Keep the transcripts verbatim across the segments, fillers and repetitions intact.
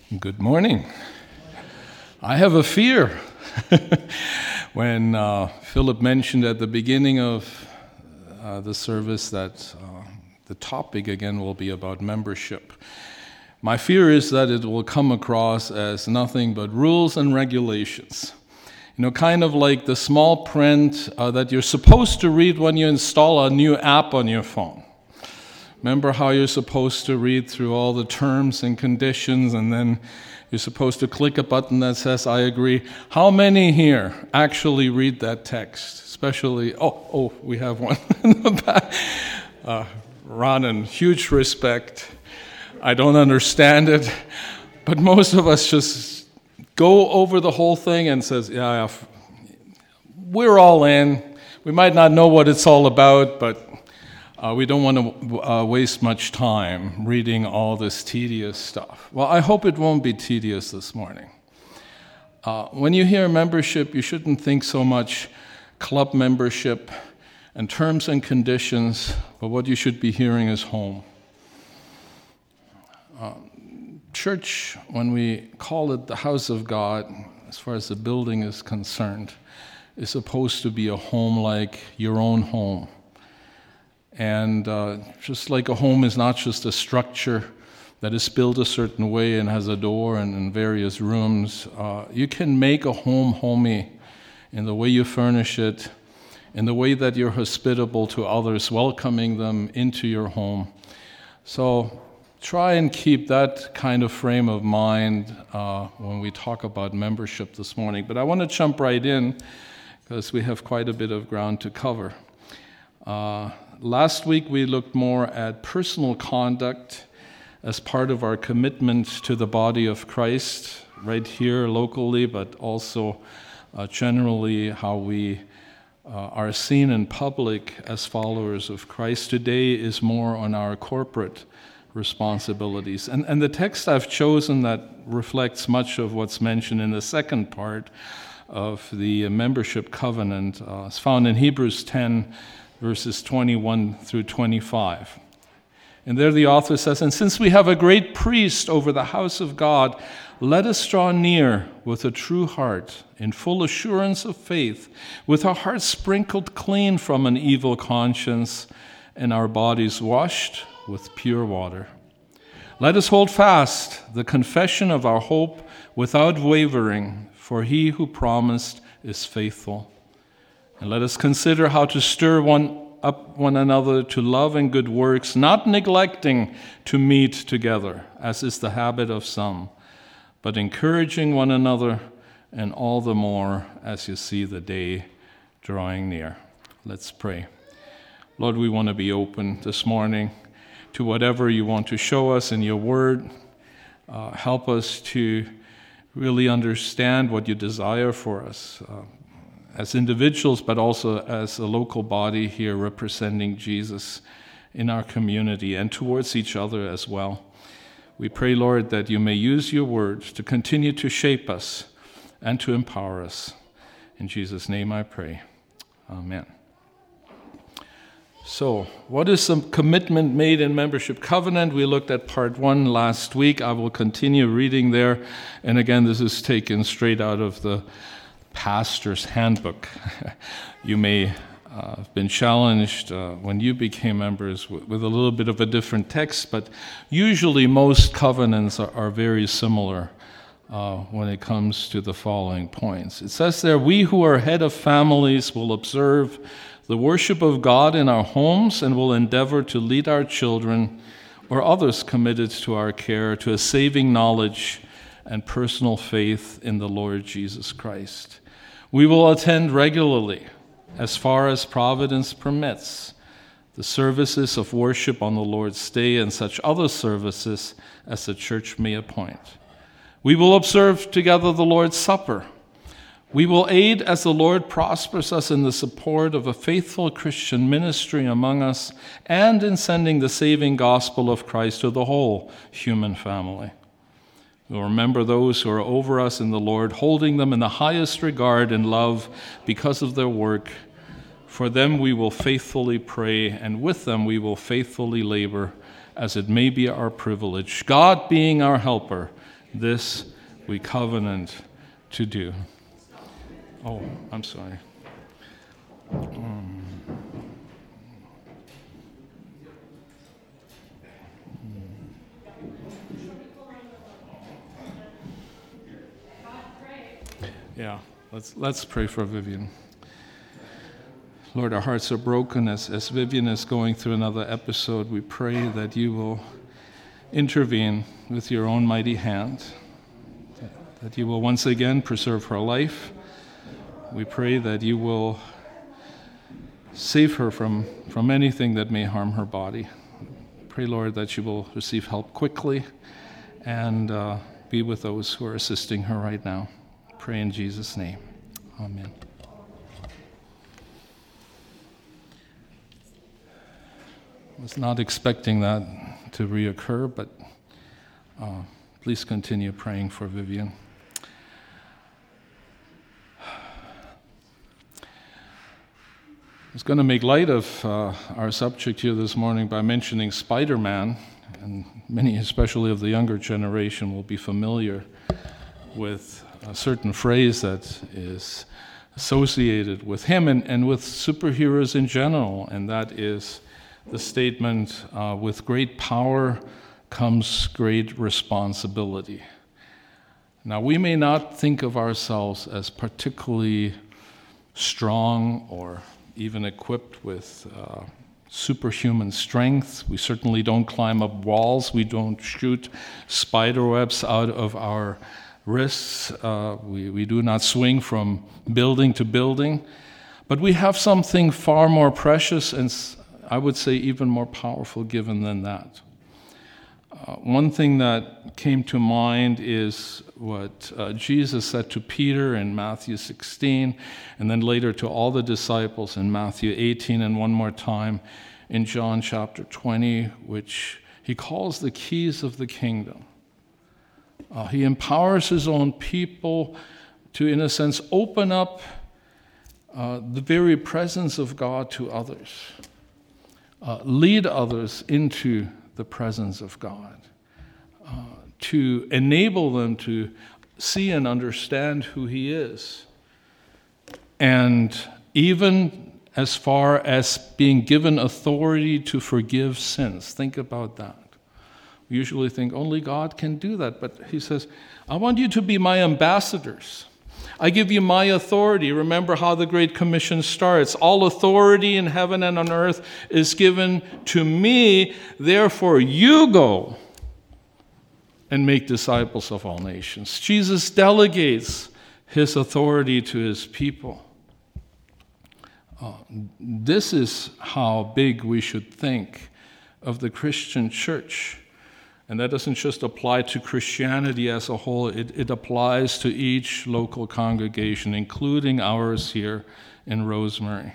Good morning. I have a fear. When uh, Philip mentioned at the beginning of uh, the service that uh, the topic again will be about membership, my fear is that it will come across as nothing but rules and regulations. You know, kind of like the small print uh, that you're supposed to read when you install a new app on your phone. Remember how you're supposed to read through all the terms and conditions, and then you're supposed to click a button that says, I agree. How many here actually read that text? Especially, oh, oh, we have one in the back. Uh, Ronan, huge respect. I don't understand it, but most of us just go over the whole thing and says, yeah, yeah, we're all in. We might not know what it's all about, but Uh, we don't want to uh, waste much time reading all this tedious stuff. Well, I hope it won't be tedious this morning. Uh, when you hear membership, you shouldn't think so much club membership and terms and conditions, but what you should be hearing is home. Uh, church, when we call it the house of God, as far as the building is concerned, is supposed to be a home like your own home. And uh, just like a home is not just a structure that is built a certain way and has a door and, and various rooms, uh, you can make a home homey in the way you furnish it, in the way that you're hospitable to others, welcoming them into your home. So try and keep that kind of frame of mind uh, when we talk about membership this morning. But I want to jump right in because we have quite a bit of ground to cover. Uh, Last week we looked more at personal conduct as part of our commitment to the body of Christ, right here locally, but also uh, generally how we uh, are seen in public as followers of Christ. Today is more on our corporate responsibilities. And, and the text I've chosen that reflects much of what's mentioned in the second part of the membership covenant uh, is found in Hebrews ten, verses twenty-one through twenty-five. And there the author says, "And since we have a great priest over the house of God, let us draw near with a true heart, in full assurance of faith, with our hearts sprinkled clean from an evil conscience, and our bodies washed with pure water. Let us hold fast the confession of our hope without wavering, for he who promised is faithful. And let us consider how to stir one up one another to love and good works, not neglecting to meet together, as is the habit of some, but encouraging one another, and all the more as you see the day drawing near." Let's pray. Lord, we want to be open this morning to whatever you want to show us in your word. Uh, help us to really understand what you desire for us. Uh, as individuals, but also as a local body here representing Jesus in our community and towards each other as well. We pray, Lord, that you may use your words to continue to shape us and to empower us. In Jesus' name I pray. Amen. So, what is some commitment made in membership covenant? We looked at part one last week. I will continue reading there. And again, this is taken straight out of the pastor's handbook. You may uh, have been challenged uh, when you became members with, with a little bit of a different text, but usually most covenants are, are very similar uh, when it comes to the following points. It says there, "We who are head of families will observe the worship of God in our homes and will endeavor to lead our children or others committed to our care to a saving knowledge and personal faith in the Lord Jesus Christ. We will attend regularly, as far as providence permits, the services of worship on the Lord's Day and such other services as the church may appoint. We will observe together the Lord's Supper. We will aid as the Lord prospers us in the support of a faithful Christian ministry among us and in sending the saving gospel of Christ to the whole human family. We'll remember those who are over us in the Lord, holding them in the highest regard and love because of their work. For them we will faithfully pray, and with them we will faithfully labor, as it may be our privilege. God being our helper, This we covenant to do. Oh, I'm sorry. Um, yeah, let's let's pray for Vivian. Lord, our hearts are broken as, as Vivian is going through another episode. We pray that you will intervene with your own mighty hand, that, that you will once again preserve her life. We pray that you will save her from, from anything that may harm her body. Pray, Lord, that she will receive help quickly and uh, be with those who are assisting her right now. Pray in Jesus' name. Amen. I was not expecting that to reoccur, but uh, please continue praying for Vivian. I was going to make light of uh, our subject here this morning by mentioning Spider-Man, and many, especially of the younger generation, will be familiar with a certain phrase that is associated with him and, and with superheroes in general, and that is the statement, uh, with great power comes great responsibility. Now, we may not think of ourselves as particularly strong or even equipped with uh, superhuman strength. We certainly don't climb up walls. We don't shoot spider webs out of our wrists. Uh, we, we do not swing from building to building. But we have something far more precious and I would say even more powerful given than that. Uh, one thing that came to mind is what uh, Jesus said to Peter in Matthew sixteen, and then later to all the disciples in Matthew eighteen, and one more time in John chapter twenty, which he calls the keys of the kingdom. Uh, he empowers his own people to, in a sense, open up uh, the very presence of God to others. Uh, lead others into the presence of God, uh, to enable them to see and understand who He is, and even as far as being given authority to forgive sins. Think about that. We usually think only God can do that, but He says, I want you to be my ambassadors. I give you my authority. Remember how the Great Commission starts. All authority in heaven and on earth is given to me. Therefore, you go and make disciples of all nations. Jesus delegates his authority to his people. Uh, this is how big we should think of the Christian church. And that doesn't just apply to Christianity as a whole, it, it applies to each local congregation, including ours here in Rosemary.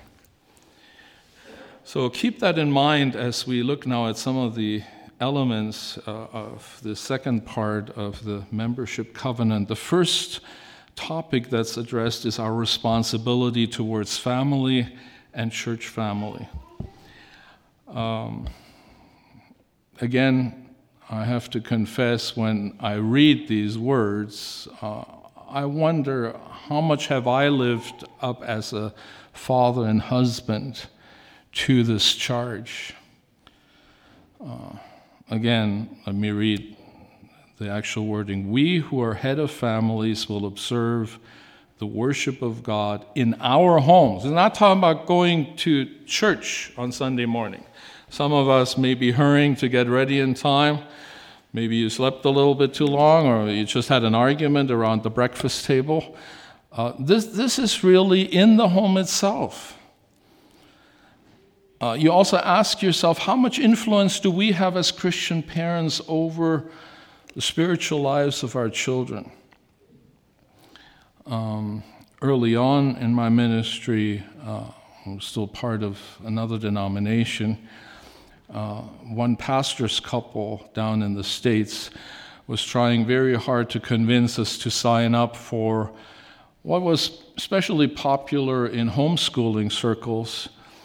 So keep that in mind as we look now at some of the elements uh, of the second part of the membership covenant. The first topic that's addressed is our responsibility towards family and church family. Um, again, I have to confess, when I read these words, uh, I wonder how much have I lived up as a father and husband to this charge. Uh, again, let me read the actual wording. We who are head of families will observe the worship of God in our homes. We're not talking about going to church on Sunday morning. Some of us may be hurrying to get ready in time. Maybe you slept a little bit too long, or you just had an argument around the breakfast table. Uh, this, this is really in the home itself. Uh, you also ask yourself, how much influence do we have as Christian parents over the spiritual lives of our children? Um, early on in my ministry, uh, I was still part of another denomination. Uh, one pastor's couple down in the States was trying very hard to convince us to sign up for what was especially popular in homeschooling circles,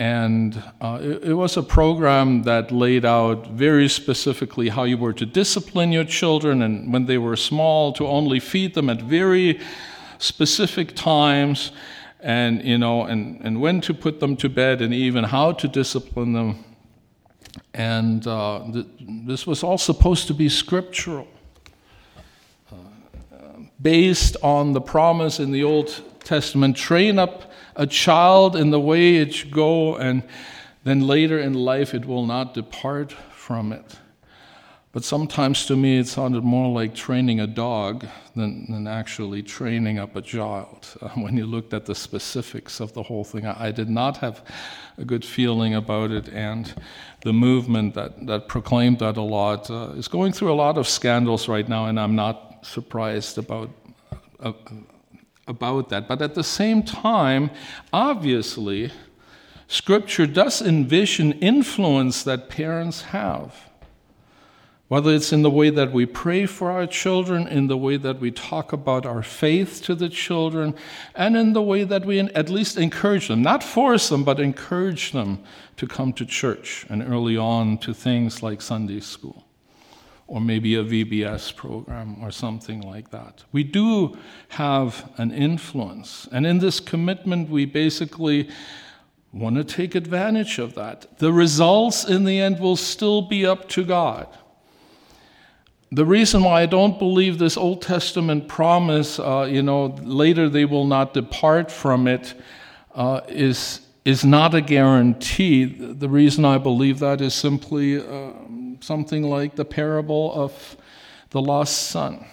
And uh, it, it was a program that laid out very specifically how you were to discipline your children, and when they were small, to only feed them at very specific times, and you know, and, and when to put them to bed, and even how to discipline them. And uh, th- this was all supposed to be scriptural, uh, uh, based on the promise in the Old Testament: train up a child in the way it should go, and then later in life it will not depart from it. But sometimes to me it sounded more like training a dog than, than actually training up a child. Uh, when you looked at the specifics of the whole thing, I, I did not have a good feeling about it, and the movement that, that proclaimed that a lot uh, is going through a lot of scandals right now, and I'm not surprised about uh, about that. But at the same time, obviously, Scripture does envision influence that parents have. Whether it's in the way that we pray for our children, in the way that we talk about our faith to the children, and in the way that we at least encourage them, not force them, but encourage them to come to church, and early on to things like Sunday school, or maybe a V B S program or something like that. We do have an influence, and in this commitment we basically want to take advantage of that. The results in the end will still be up to God. The reason why I don't believe this Old Testament promise, uh, you know, later they will not depart from it, uh, is is not a guarantee. The reason I believe that is simply uh, something like the parable of the lost son.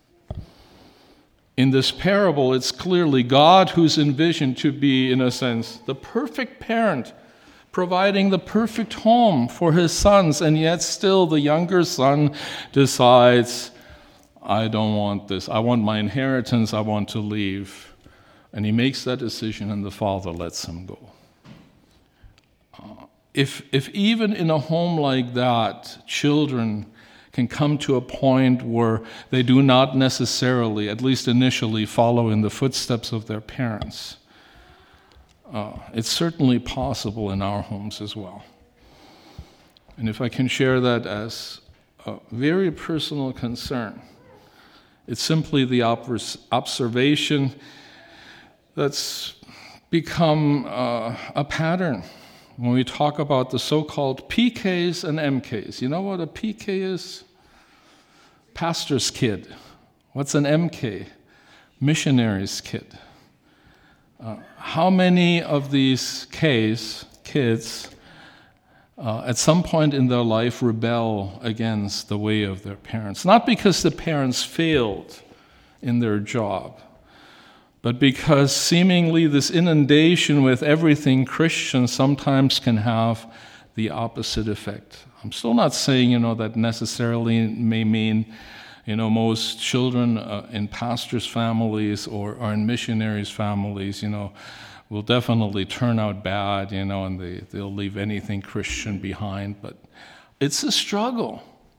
In this parable, it's clearly God who's envisioned to be, in a sense, the perfect parent, providing the perfect home for his sons, and yet still the younger son decides, I don't want this. I want my inheritance. I want to leave. And he makes that decision, and the father lets him go. Uh, if, if even in a home like that, children can come to a point where they do not necessarily, at least initially, follow in the footsteps of their parents, Uh, it's certainly possible in our homes as well. And if I can share that as a very personal concern, it's simply the obs- observation that's become uh, a pattern when we talk about the so-called P Ks and M Ks. You know what a P K is? Pastor's kid. What's an M K? Missionary's kid. Uh, how many of these Ks, kids, uh, at some point in their life rebel against the way of their parents? Not because the parents failed in their job, but because seemingly this inundation with everything Christian sometimes can have the opposite effect. I'm still not saying, you know, that necessarily may mean You know, most children uh, in pastors' families or, or in missionaries' families, you know, will definitely turn out bad, you know, and they, they'll leave anything Christian behind. But it's a struggle.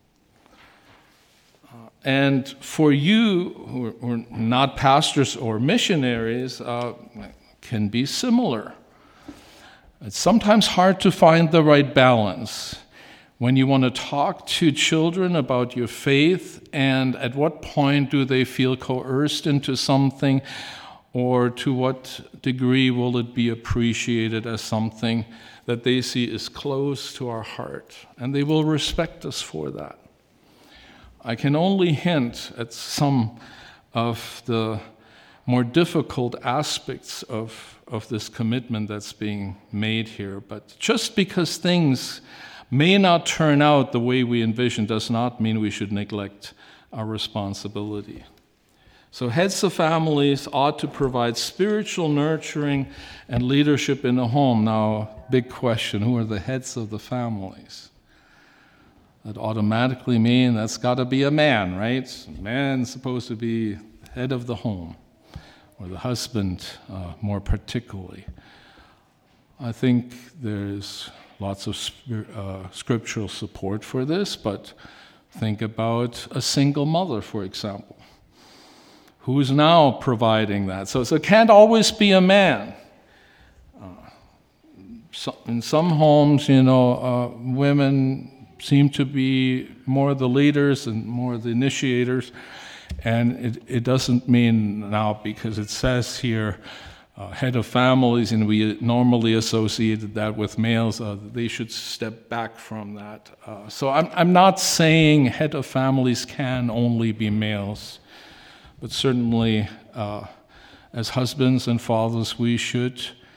Uh, and for you who are, who are not pastors or missionaries, uh, can be similar. It's sometimes hard to find the right balance when you want to talk to children about your faith, and at what point do they feel coerced into something, or to what degree will it be appreciated as something that they see is close to our heart, and they will respect us for that. I can only hint at some of the more difficult aspects of, of this commitment that's being made here, but just because things may not turn out the way we envision does not mean we should neglect our responsibility. So heads of families ought to provide spiritual nurturing and leadership in the home. Now, big question, who are the heads of the families? That automatically means that's got to be a man, right? A man's supposed to be head of the home, or the husband uh, more particularly. I think there's lots of uh, scriptural support for this, but think about a single mother, for example, who is now providing that. So, so it can't always be a man. Uh, so, in some homes, you know, uh, women seem to be more the leaders and more the initiators. And it, it doesn't mean now, because it says here, uh, head of families, and we normally associated that with males, uh, they should step back from that. Uh, so I'm, I'm not saying head of families can only be males, but certainly uh, as husbands and fathers, we should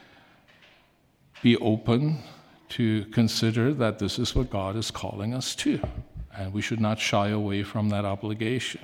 be open to consider that this is what God is calling us to, and we should not shy away from that obligation.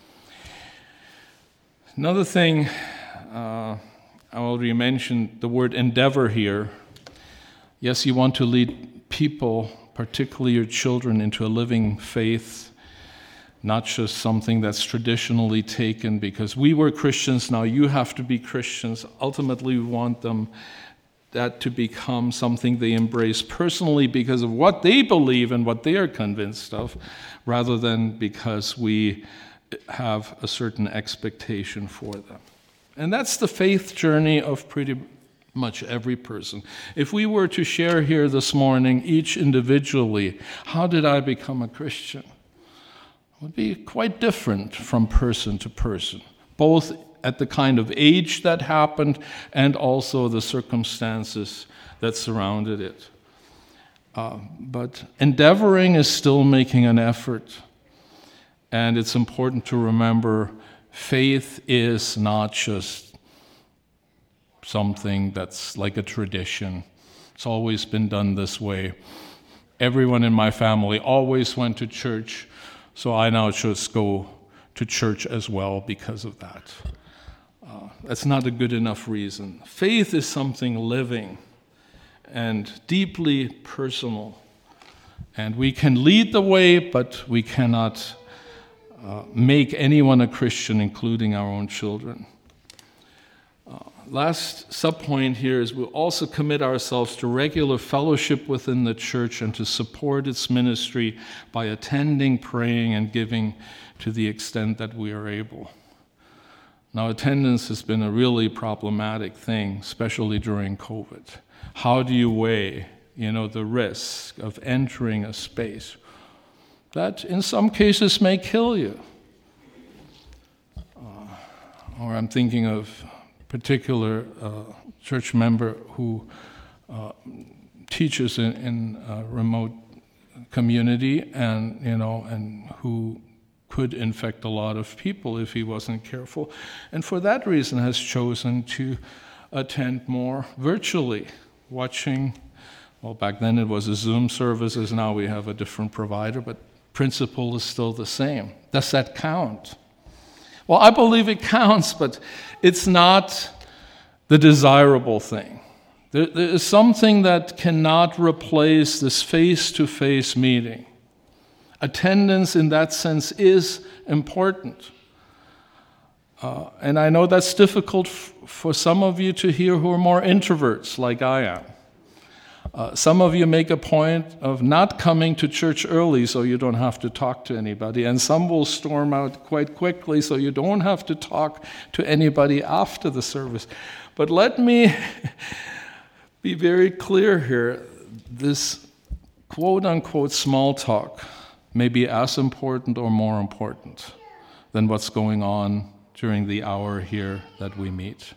Another thing, uh, I already mentioned the word endeavor here. Yes, you want to lead people, particularly your children, into a living faith, not just something that's traditionally taken because we were Christians, now you have to be Christians. Ultimately, we want them that to become something they embrace personally because of what they believe and what they are convinced of, rather than because we have a certain expectation for them. And that's the faith journey of pretty much every person. If we were to share here this morning, each individually, how did I become a Christian? It would be quite different from person to person, both at the kind of age that happened and also the circumstances that surrounded it. Uh, but endeavoring is still making an effort. And it's important to remember faith is not just something that's like a tradition. It's always been done this way. Everyone in my family always went to church, so I now just go to church as well because of that. Uh, that's not a good enough reason. Faith is something living and deeply personal. And we can lead the way, but we cannot uh, make anyone a Christian, including our own children. Uh, last subpoint here is we'll also commit ourselves to regular fellowship within the church and to support its ministry by attending, praying, and giving to the extent that we are able. Now, attendance has been a really problematic thing, especially during COVID. How do you weigh, you know, the risk of entering a space that in some cases may kill you? Uh, or I'm thinking of a particular uh, church member who uh, teaches in, in a remote community, and you know, and who could infect a lot of people if he wasn't careful, and for that reason has chosen to attend more virtually, watching, well, back then it was a Zoom services, now we have a different provider, but principle is still the same. Does that count? Well, I believe it counts, but it's not the desirable thing. There, there is something that cannot replace this face-to-face meeting. Attendance in that sense is important. Uh, and I know that's difficult f- for some of you to hear who are more introverts like I am. Uh, some of you make a point of not coming to church early so you don't have to talk to anybody, and some will storm out quite quickly so you don't have to talk to anybody after the service. But let me be very clear here. This quote-unquote small talk may be as important or more important than what's going on during the hour here that we meet.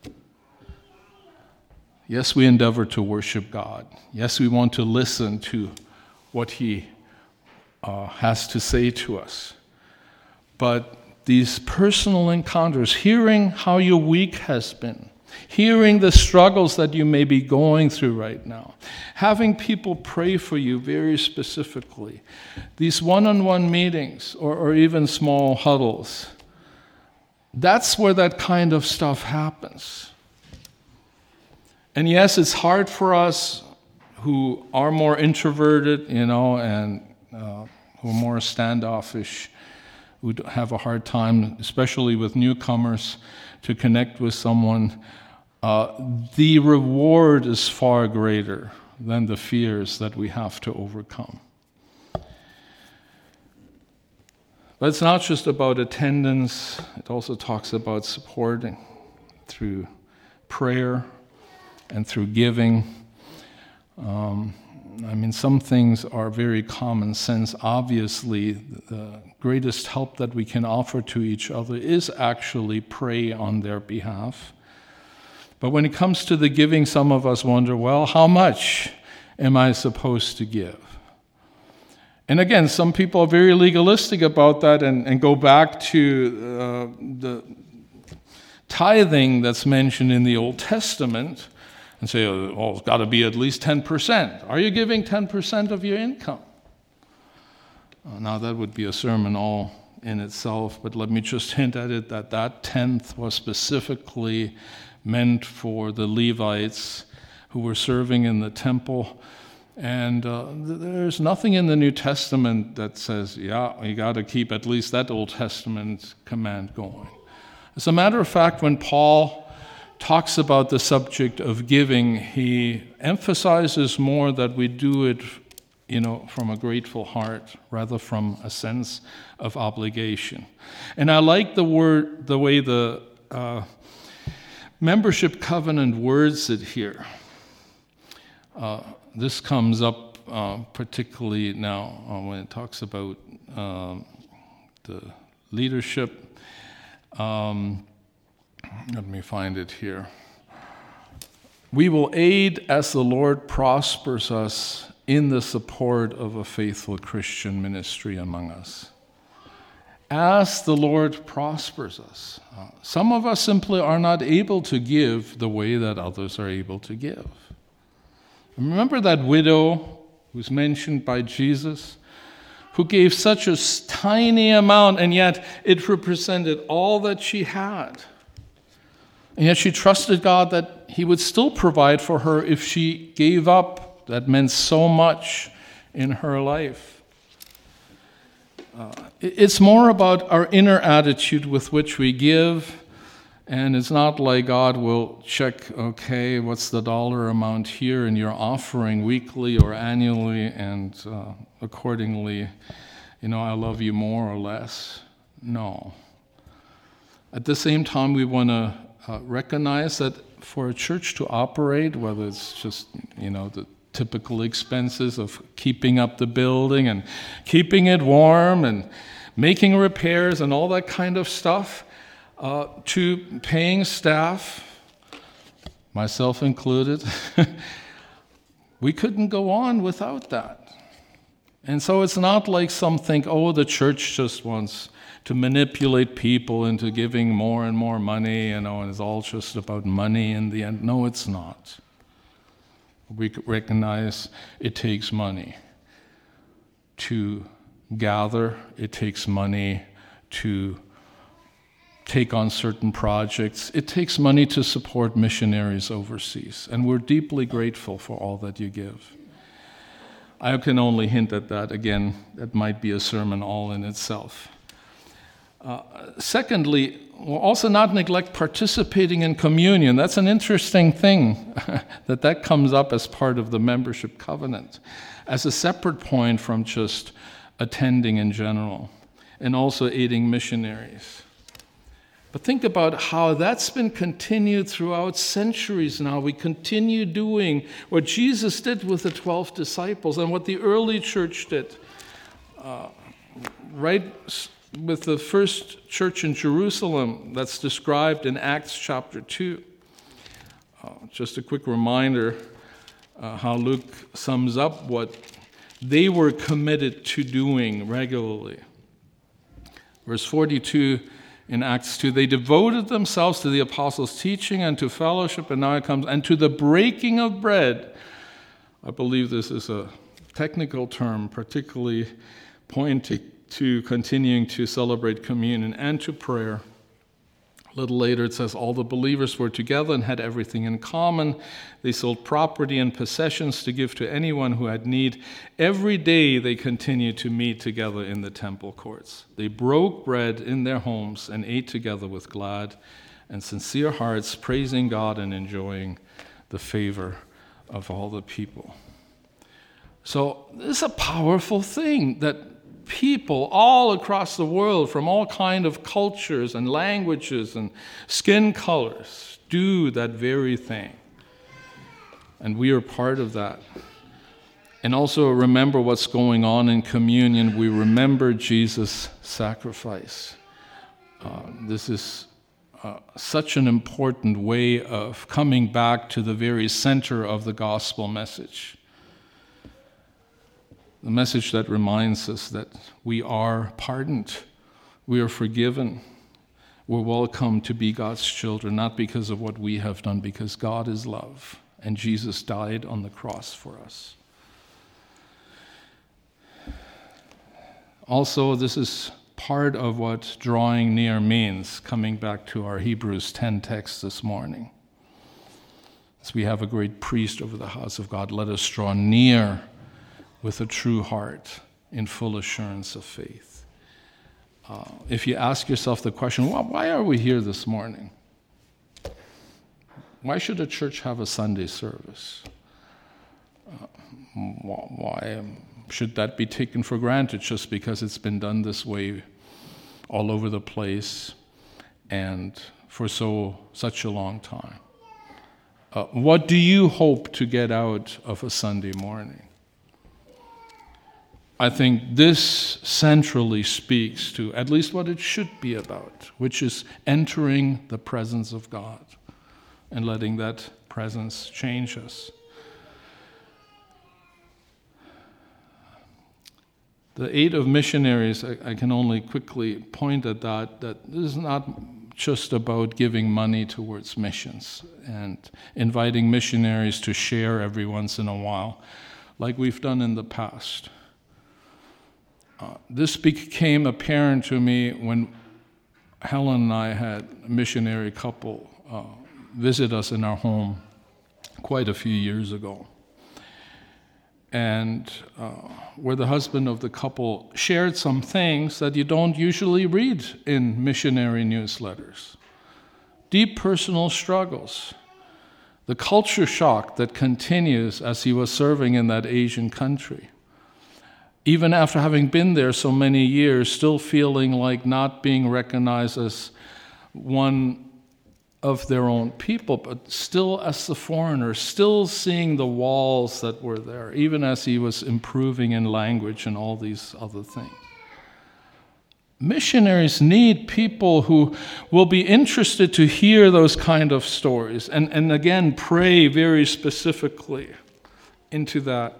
Yes, we endeavor to worship God. Yes, we want to listen to what He uh, has to say to us. But these personal encounters, hearing how your week has been, hearing the struggles that you may be going through right now, having people pray for you very specifically, these one-on-one meetings or, or even small huddles, that's where that kind of stuff happens. And yes, it's hard for us who are more introverted, you know, and uh, who are more standoffish, who have a hard time, especially with newcomers, to connect with someone. Uh, the reward is far greater than the fears that we have to overcome. But it's not just about attendance. It also talks about supporting through prayer and through giving. Um, I mean, some things are very common sense. Obviously, the greatest help that we can offer to each other is actually pray on their behalf. But when it comes to the giving, some of us wonder, well, how much am I supposed to give? And again, some people are very legalistic about that and, and go back to uh, the tithing that's mentioned in the Old Testament and say, oh, it's got to be at least ten percent. Are you giving ten percent of your income? Uh, now, that would be a sermon all in itself, but let me just hint at it that that tenth was specifically meant for the Levites who were serving in the temple. And uh, there's nothing in the New Testament that says, yeah, you got to keep at least that Old Testament command going. As a matter of fact, when Paul talks about the subject of giving, he emphasizes more that we do it, you know, from a grateful heart rather from a sense of obligation. And I like the word, the way the uh, membership covenant words it here. Uh, this comes up uh, particularly now uh, when it talks about um, the leadership. Um, let me find it here. We will aid as the Lord prospers us in the support of a faithful Christian ministry among us. As the Lord prospers us. Uh, some of us simply are not able to give the way that others are able to give. Remember that widow who's mentioned by Jesus, who gave such a tiny amount, and yet it represented all that she had. And yet she trusted God that He would still provide for her if she gave up. That meant so much in her life. Uh, it's more about our inner attitude with which we give. And it's not like God will check, okay, what's the dollar amount here, and you're offering weekly or annually, and uh, accordingly, you know, I love you more or less. No. At the same time, we want to uh, recognize that for a church to operate, whether it's just, you know, the typical expenses of keeping up the building and keeping it warm and making repairs and all that kind of stuff, Uh, to paying staff, myself included, we couldn't go on without that. And so it's not like some think, oh, the church just wants to manipulate people into giving more and more money, you know, and it's all just about money in the end. No, it's not. We recognize it takes money to gather. It takes money to take on certain projects. It takes money to support missionaries overseas, and we're deeply grateful for all that you give. I can only hint at that. Again, that might be a sermon all in itself. Uh, secondly, we'll also not neglect participating in communion. That's an interesting thing, that that comes up as part of the membership covenant, as a separate point from just attending in general, and also aiding missionaries. But think about how that's been continued throughout centuries now. We continue doing what Jesus did with the twelve disciples and what the early church did. Uh, right with the first church in Jerusalem that's described in Acts chapter two. Uh, just a quick reminder uh, how Luke sums up what they were committed to doing regularly. Verse forty-two, in Acts two, they devoted themselves to the apostles' teaching and to fellowship, and now it comes, and to the breaking of bread. I believe this is a technical term, particularly pointing to continuing to celebrate communion, and to prayer. A little later it says, all the believers were together and had everything in common. They sold property and possessions to give to anyone who had need. Every day they continued to meet together in the temple courts. They broke bread in their homes and ate together with glad and sincere hearts, praising God and enjoying the favor of all the people. So this is a powerful thing that people all across the world from all kind of cultures and languages and skin colors do that very thing. And we are part of that. And also remember what's going on in communion. We remember Jesus' sacrifice. Uh, this is uh, such an important way of coming back to the very center of the gospel message. The message that reminds us that we are pardoned, we are forgiven, we're welcome to be God's children, not because of what we have done, because God is love, and Jesus died on the cross for us. Also, this is part of what drawing near means, coming back to our Hebrews ten text this morning. As we have a great priest over the house of God, let us draw near with a true heart in full assurance of faith. Uh, if you ask yourself the question, well, why are we here this morning? Why should a church have a Sunday service? Uh, why? Um, Should that be taken for granted just because it's been done this way all over the place and for so such a long time? Uh, what do you hope to get out of a Sunday morning? I think this centrally speaks to at least what it should be about, which is entering the presence of God and letting that presence change us. The aid of missionaries, I, I can only quickly point at that, that this is not just about giving money towards missions and inviting missionaries to share every once in a while, like we've done in the past. Uh, this became apparent to me when Helen and I had a missionary couple uh, visit us in our home quite a few years ago. And uh, where the husband of the couple shared some things that you don't usually read in missionary newsletters. Deep personal struggles. The culture shock that continues as he was serving in that Asian country. Even after having been there so many years, still feeling like not being recognized as one of their own people, but still as the foreigner, still seeing the walls that were there, even as he was improving in language and all these other things. Missionaries need people who will be interested to hear those kind of stories, and, and again, pray very specifically into that.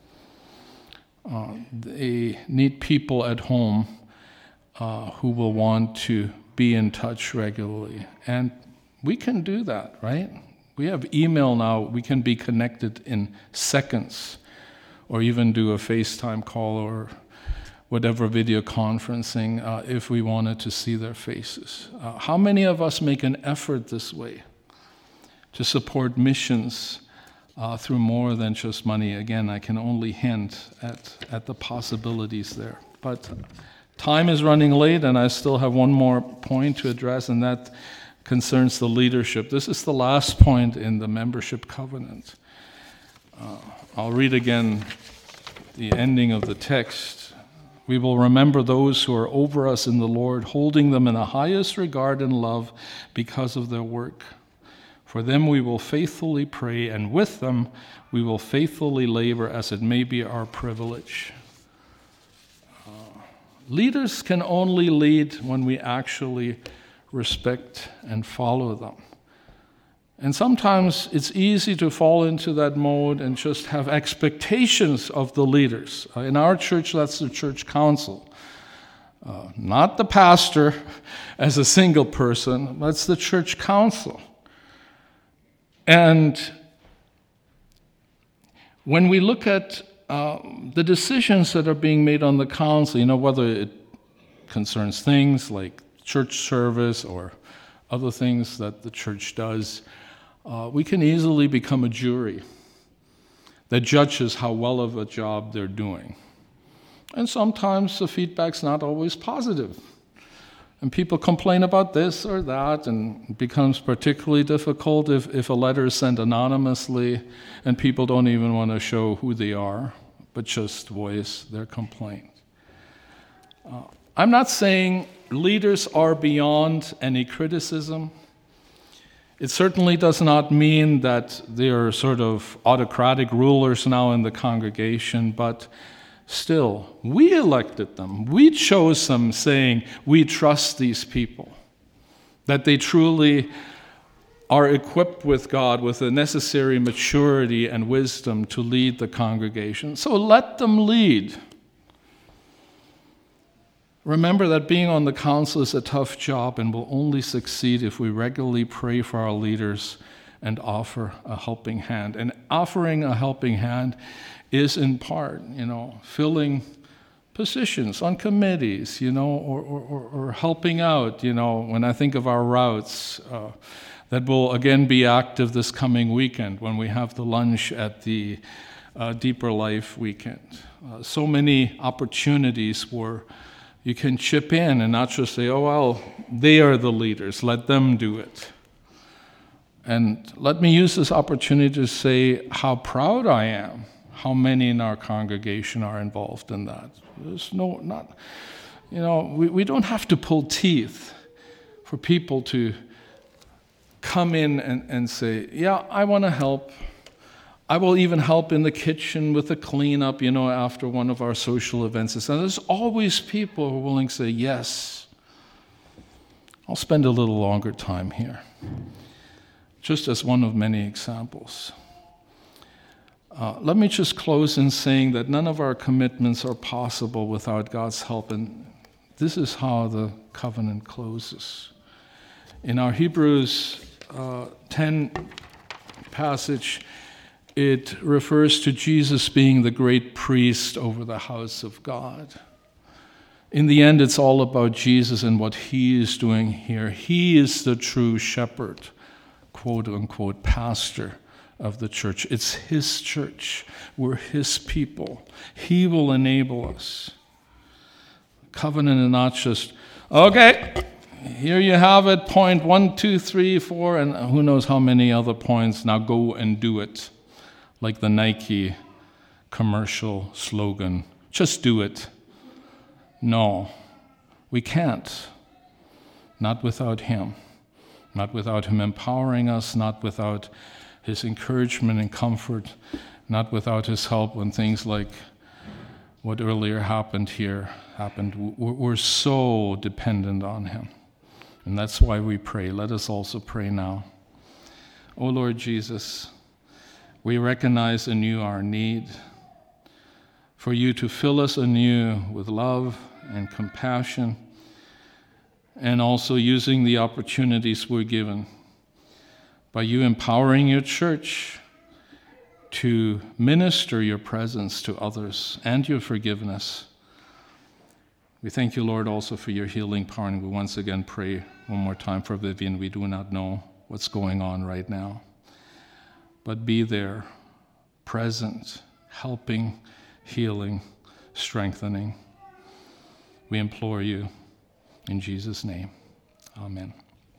Uh, they need people at home uh, who will want to be in touch regularly. And we can do that, right? We have email now. We can be connected in seconds, or even do a FaceTime call or whatever video conferencing uh, if we wanted to see their faces. Uh, how many of us make an effort this way to support missions uh, through more than just money? Again, I can only hint at, at the possibilities there. But time is running late, and I still have one more point to address, and that concerns the leadership. This is the last point in the membership covenant. Uh, I'll read again the ending of the text. We will remember those who are over us in the Lord, holding them in the highest regard and love because of their work. For them we will faithfully pray, and with them we will faithfully labor as it may be our privilege. Uh, leaders can only lead when we actually respect and follow them. And sometimes it's easy to fall into that mode and just have expectations of the leaders. Uh, in our church, that's the church council. Uh, not the pastor as a single person, that's the church council. And when we look at uh, the decisions that are being made on the council, you know, whether it concerns things like church service or other things that the church does, uh, we can easily become a jury that judges how well of a job they're doing. And sometimes the feedback's not always positive. And people complain about this or that, and it becomes particularly difficult if, if a letter is sent anonymously and people don't even want to show who they are, but just voice their complaint. Uh, I'm not saying leaders are beyond any criticism. It certainly does not mean that they are sort of autocratic rulers now in the congregation, but still, we elected them. We chose them saying, we trust these people, that they truly are equipped with God with the necessary maturity and wisdom to lead the congregation. So let them lead. Remember that being on the council is a tough job and will only succeed if we regularly pray for our leaders and offer a helping hand. And offering a helping hand is in part, you know, filling positions on committees, you know, or, or, or helping out, you know, when I think of our routes, uh, that will again be active this coming weekend when we have the lunch at the uh, Deeper Life weekend. Uh, so many opportunities where you can chip in and not just say, oh, well, they are the leaders, let them do it. And let me use this opportunity to say how proud I am, how many in our congregation are involved in that. There's no, not, you know, we, we don't have to pull teeth for people to come in and, and say, yeah, I want to help. I will even help in the kitchen with the cleanup, you know, after one of our social events. And there's always people who are willing to say, yes, I'll spend a little longer time here. Just as one of many examples. Uh, let me just close in saying that none of our commitments are possible without God's help. And this is how the covenant closes. In our Hebrews uh, ten passage, it refers to Jesus being the great priest over the house of God. In the end, it's all about Jesus and what he is doing here. He is the true shepherd, quote unquote, pastor of the church. It's his church. We're his people. He will enable us. Covenant is not just, okay, here you have it, point one, two, three, four, and who knows how many other points. Now go and do it. Like the Nike commercial slogan, just do it. No, we can't. Not without him. Not without him empowering us, not without his encouragement and comfort, not without his help when things like what earlier happened here happened. We're so dependent on him. And that's why we pray. Let us also pray now. Oh Lord Jesus, we recognize anew our need for you to fill us anew with love and compassion, and also using the opportunities we're given by you empowering your church to minister your presence to others and your forgiveness. We thank you, Lord, also for your healing power, and we once again pray one more time for Vivian. We do not know what's going on right now. But be there, present, helping, healing, strengthening. We implore you in Jesus' name. Amen.